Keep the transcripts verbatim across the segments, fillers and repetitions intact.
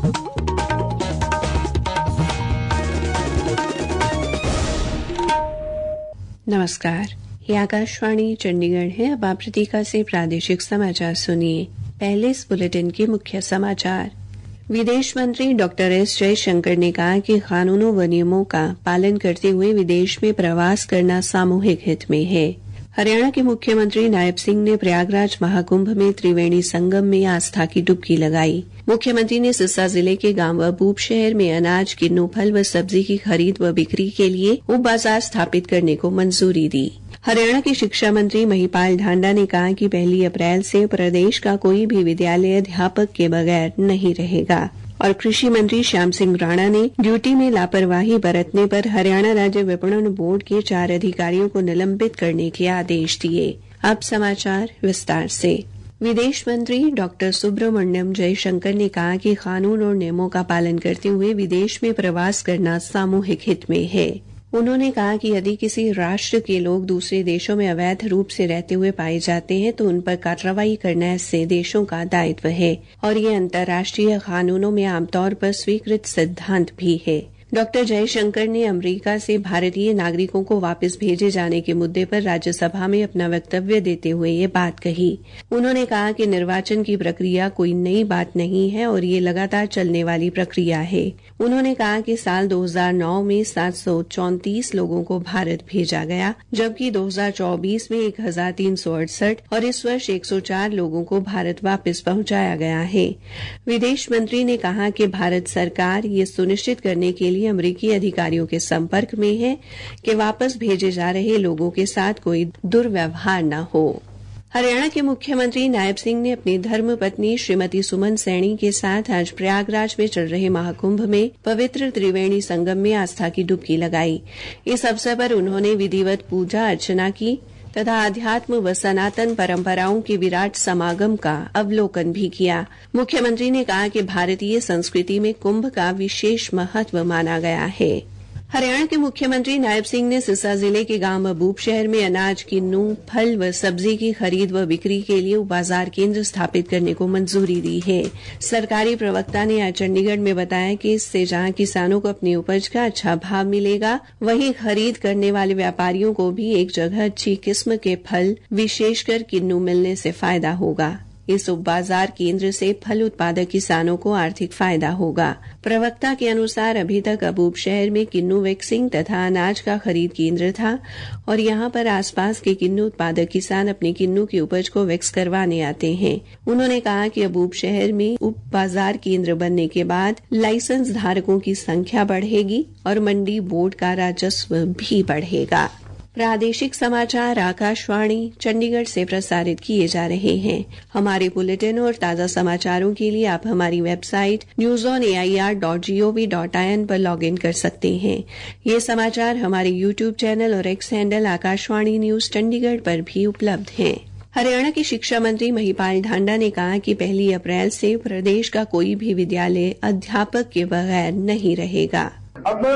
नमस्कार, ये आकाशवाणी चंडीगढ़ है। अब आप प्रतीका से प्रादेशिक समाचार सुनिए। पहले इस बुलेटिन के मुख्य समाचार। विदेश मंत्री डॉक्टर एस जयशंकर ने कहा कि कानूनों व नियमों का पालन करते हुए विदेश में प्रवास करना सामूहिक हित में है। हरियाणा के मुख्यमंत्री नायब सिंह ने प्रयागराज महाकुंभ में त्रिवेणी संगम में आस्था की डुबकी लगाई। मुख्यमंत्री ने सिरसा जिले के गांव अबूब शहर में अनाज, किन्नू, फल व सब्जी की खरीद व बिक्री के लिए उप बाजार स्थापित करने को मंजूरी दी। हरियाणा के शिक्षा मंत्री महिपाल ढांडा ने कहा कि पहली अप्रैल से प्रदेश का कोई भी विद्यालय अध्यापक के बगैर नहीं रहेगा। और कृषि मंत्री श्याम सिंह राणा ने ड्यूटी में लापरवाही बरतने पर हरियाणा राज्य विपणन बोर्ड के चार अधिकारियों को निलंबित करने के आदेश दिए। अब समाचार विस्तार से। विदेश मंत्री डॉक्टर सुब्रमण्यम जयशंकर ने कहा कि कानून और नियमों का पालन करते हुए विदेश में प्रवास करना सामूहिक हित में है। उन्होंने कहा कि यदि किसी राष्ट्र के लोग दूसरे देशों में अवैध रूप से रहते हुए पाए जाते हैं तो उन पर कार्रवाई करना ऐसे देशों का दायित्व है और ये अंतर्राष्ट्रीय कानूनों में आमतौर पर स्वीकृत सिद्धांत भी है। डॉक्टर जयशंकर ने अमेरिका से भारतीय नागरिकों को वापस भेजे जाने के मुद्दे पर राज्यसभा में अपना वक्तव्य देते हुए ये बात कही। उन्होंने कहा कि निर्वाचन की प्रक्रिया कोई नई बात नहीं है और ये लगातार चलने वाली प्रक्रिया है। उन्होंने कहा कि साल दो हज़ार नौ में सात सौ चौंतीस लोगों को भारत भेजा गया, जबकि दो हज़ार चौबीस में एक हजार तीन सौ अड़सठ और इस वर्ष एक सौ चार लोगों को भारत वापस पहुंचाया गया है। विदेश मंत्री ने कहा कि भारत सरकार ये सुनिश्चित करने के लिए अमेरिकी अधिकारियों के संपर्क में है कि वापस भेजे जा रहे लोगों के साथ कोई दुर्व्यवहार न हो। हरियाणा के मुख्यमंत्री नायब सिंह ने अपनी धर्मपत्नी श्रीमती सुमन सैनी के साथ आज प्रयागराज में चल रहे महाकुंभ में पवित्र त्रिवेणी संगम में आस्था की डुबकी लगाई। इस अवसर पर उन्होंने विधिवत पूजा अर्चना की तथा आध्यात्म व सनातन परंपराओं के विराट समागम का अवलोकन भी किया। मुख्यमंत्री ने कहा कि भारतीय संस्कृति में कुंभ का विशेष महत्व माना गया है। हरियाणा के मुख्यमंत्री नायब सिंह ने सिरसा जिले के गांव अबूब शहर में अनाज, किन्नू, फल व सब्जी की खरीद व बिक्री के लिए बाजार केंद्र स्थापित करने को मंजूरी दी है। सरकारी प्रवक्ता ने आज चंडीगढ़ में बताया कि इससे जहां किसानों को अपनी उपज का अच्छा भाव मिलेगा, वहीं खरीद करने वाले व्यापारियों को भी एक जगह अच्छी किस्म के फल, विशेषकर किन्नू मिलने से फायदा होगा। इस उप बाजार केंद्र से फल उत्पादक किसानों को आर्थिक फायदा होगा। प्रवक्ता के अनुसार अभी तक अबूब शहर में किन्नू वैक्सिंग तथा अनाज का खरीद केंद्र था और यहां पर आसपास के किन्नू उत्पादक किसान अपने किन्नू की उपज को वैक्स करवाने आते हैं। उन्होंने कहा कि अबूब शहर में उप बाजार केंद्र बनने के बाद लाइसेंस धारकों की संख्या बढ़ेगी और मंडी बोर्ड का राजस्व भी बढ़ेगा। प्रादेशिक समाचार आकाशवाणी चंडीगढ़ से प्रसारित किए जा रहे हैं। हमारे बुलेटिन और ताज़ा समाचारों के लिए आप हमारी website news on A I R dot G O V dot I N पर लॉग इन कर सकते हैं। ये समाचार हमारे यूट्यूब चैनल और X handle Akashvani news Chandigarh पर भी उपलब्ध हैं। हरियाणा के शिक्षा मंत्री महिपाल ढांडा ने कहा कि पहली अप्रैल से प्रदेश का कोई भी विद्यालय अध्यापक के बगैर नहीं रहेगा। अब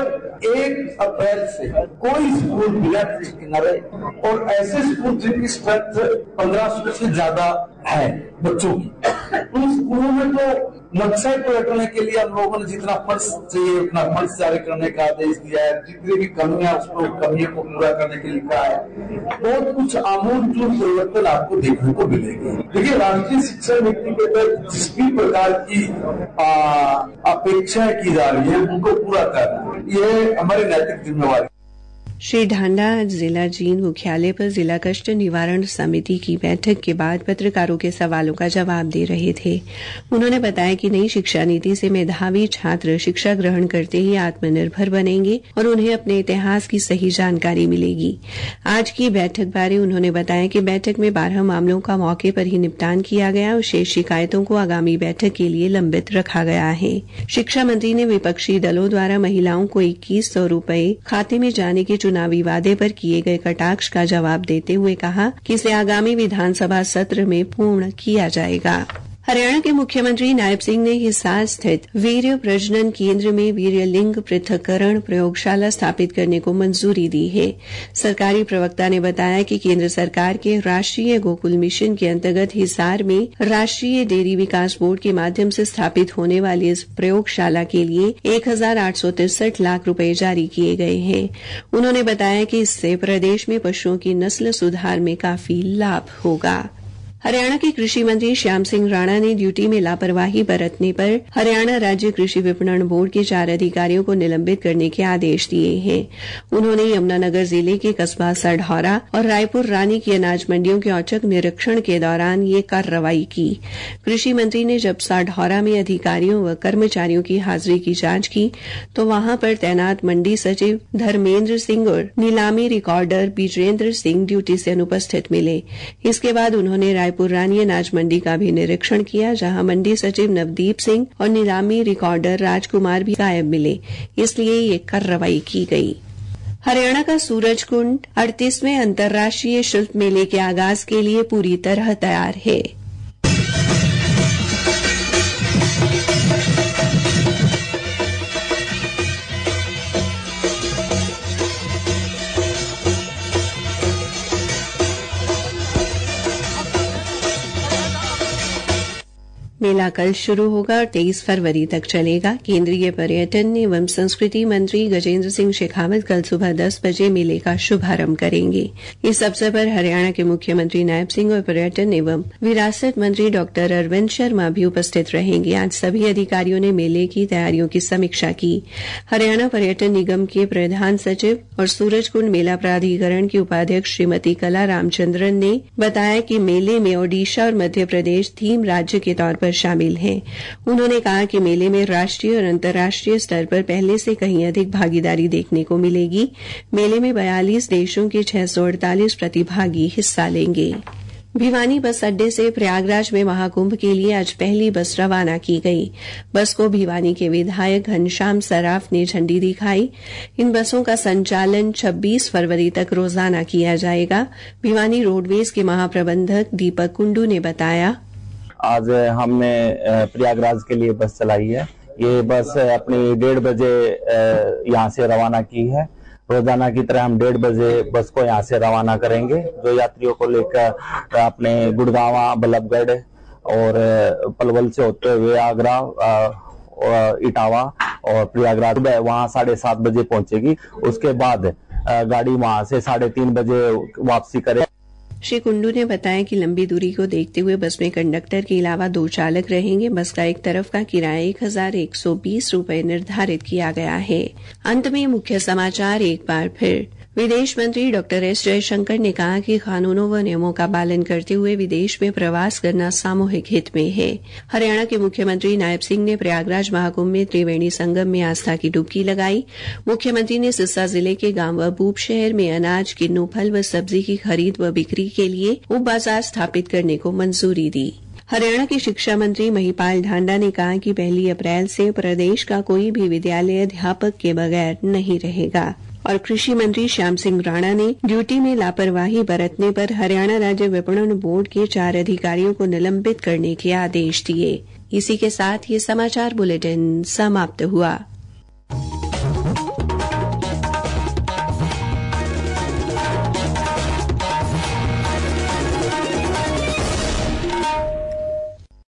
एक अप्रैल से कोई स्कूल बिना टीचर के न रहे और ऐसे स्कूल जिनकी स्ट्रेंथ पंद्रह सौ से ज्यादा है बच्चों की, उन स्कूलों में तो नक्शा तय करने के लिए हम लोगों ने जितना फंड्स चाहिए उतना फंड्स जारी करने का आदेश दिया है। जितनी भी कमियां उसको कमियों को पूरा करने के लिए कहा है। बहुत कुछ आमूलचूल परिवर्तन आपको देखने को मिलेगी। देखिए, राष्ट्रीय शिक्षा नीति के तहत जिस भी प्रकार की अपेक्षाएं की जा रही है उनको पूरा करना ये हमारी नैतिक जिम्मेवारी। श्री ढांडा आज जिला जींद मुख्यालय पर जिला कष्ट निवारण समिति की बैठक के बाद पत्रकारों के सवालों का जवाब दे रहे थे। उन्होंने बताया कि नई शिक्षा नीति से मेधावी छात्र शिक्षा ग्रहण करते ही आत्मनिर्भर बनेंगे और उन्हें अपने इतिहास की सही जानकारी मिलेगी। आज की बैठक बारे उन्होंने बताया कि बैठक में बारह मामलों का मौके पर ही निपटान किया गया और शेष शिकायतों को आगामी बैठक के लिए लंबित रखा गया है। शिक्षा मंत्री ने विपक्षी दलों द्वारा महिलाओं को इक्कीस सौ रूपये खाते में जाने के चुनावी वादे पर किए गए कटाक्ष का जवाब देते हुए कहा कि इसे आगामी विधानसभा सत्र में पूर्ण किया जाएगा। हरियाणा के मुख्यमंत्री नायब सिंह ने हिसार स्थित वीर्य प्रजनन केंद्र में वीर्य लिंग पृथक्करण प्रयोगशाला स्थापित करने को मंजूरी दी है। सरकारी प्रवक्ता ने बताया कि केंद्र सरकार के राष्ट्रीय गोकुल मिशन के अंतर्गत हिसार में राष्ट्रीय डेयरी विकास बोर्ड के माध्यम से स्थापित होने वाली इस प्रयोगशाला के लिए एक हजार आठ सौ तिरसठ लाख रुपए जारी किए गए हैं। उन्होंने बताया कि इससे प्रदेश में पशुओं की नस्ल सुधार में काफी लाभ होगा। हरियाणा के कृषि मंत्री श्याम सिंह राणा ने ड्यूटी में लापरवाही बरतने पर हरियाणा राज्य कृषि विपणन बोर्ड के चार अधिकारियों को निलंबित करने के आदेश दिए हैं। उन्होंने यमुनानगर जिले के कस्बा सढौरा और रायपुर रानी की अनाज मंडियों के औचक निरीक्षण के दौरान ये कार्रवाई की। कृषि मंत्री ने जब सढौरा में अधिकारियों व कर्मचारियों की हाजिरी की जांच की तो वहां पर तैनात मंडी सचिव धर्मेंद्र सिंह और नीलामी रिकॉर्डर बिजेंद्र सिंह ड्यूटी से अनुपस्थित मिले। इसके बाद उन्होंने रायपुर रानी अनाज मंडी का भी निरीक्षण किया, जहां मंडी सचिव नवदीप सिंह और नीलामी रिकॉर्डर राजकुमार भी गायब मिले, इसलिए ये कार्रवाई की गई। हरियाणा का सूरजकुंड अड़तीसवें अंतर्राष्ट्रीय शिल्प मेले के आगाज के लिए पूरी तरह तैयार है। मेला कल शुरू होगा और तेईस फरवरी तक चलेगा। केंद्रीय पर्यटन एवं संस्कृति मंत्री गजेंद्र सिंह शेखावत कल सुबह दस बजे मेले का शुभारंभ करेंगे। इस अवसर पर हरियाणा के मुख्यमंत्री नायब सिंह और पर्यटन एवं विरासत मंत्री डॉक्टर अरविंद शर्मा भी उपस्थित रहेंगे। आज सभी अधिकारियों ने मेले की तैयारियों की समीक्षा की। हरियाणा पर्यटन निगम के प्रधान सचिव और सूरजकुंड मेला प्राधिकरण की उपाध्यक्ष श्रीमती कला रामचंद्रन ने बताया कि मेले में ओडिशा और मध्य प्रदेश थीम राज्य के तौर पर शामिल हैं। उन्होंने कहा कि मेले में राष्ट्रीय और अंतर्राष्ट्रीय स्तर पर पहले से कहीं अधिक भागीदारी देखने को मिलेगी। मेले में बयालीस देशों के छह सौ अड़तालीस प्रतिभागी हिस्सा लेंगे। भिवानी बस अड्डे से प्रयागराज में महाकुंभ के लिए आज पहली बस रवाना की गई। बस को भिवानी के विधायक घनश्याम सराफ ने झंडी दिखाई। इन बसों का संचालन छब्बीस फरवरी तक रोजाना किया जाएगा। भिवानी रोडवेज के महाप्रबंधक दीपक कुंडू ने बताया, आज हमने प्रयागराज के लिए बस चलाई है। ये बस अपनी डेढ़ बजे यहाँ से रवाना की है। रोजाना की तरह हम डेढ़ बजे बस को यहाँ से रवाना करेंगे, जो यात्रियों को लेकर अपने गुड़गांव, बल्लभगढ़ और पलवल से होते हुए आगरा, इटावा और प्रयागराज वहाँ साढ़े सात बजे पहुंचेगी। उसके बाद गाड़ी वहाँ से साढ़े तीन बजे वापसी करे। श्री कुंडू ने बताया कि लंबी दूरी को देखते हुए बस में कंडक्टर के अलावा दो चालक रहेंगे। बस का एक तरफ का किराया एक हजार एक सौ बीस रूपये निर्धारित किया गया है। अंत में मुख्य समाचार एक बार फिर। विदेश मंत्री डॉक्टर एस जयशंकर ने कहा कि कानूनों व नियमों का पालन करते हुए विदेश में प्रवास करना सामूहिक हित में है। हरियाणा के मुख्यमंत्री नायब सिंह ने प्रयागराज महाकुंभ में त्रिवेणी संगम में आस्था की डुबकी लगाई। मुख्यमंत्री ने सिरसा जिले के गांव बूब शहर में अनाज, किन्नू फल व सब्जी की खरीद व बिक्री के लिए उप बाजार स्थापित करने को मंजूरी दी। हरियाणा के शिक्षा मंत्री महिपाल ढांडा ने कहा कि पहली अप्रैल से प्रदेश का कोई भी विद्यालय अध्यापक के बगैर नहीं रहेगा। और कृषि मंत्री श्याम सिंह राणा ने ड्यूटी में लापरवाही बरतने पर हरियाणा राज्य विपणन बोर्ड के चार अधिकारियों को निलंबित करने के आदेश दिए। इसी के साथ ये समाचार बुलेटिन समाप्त हुआ।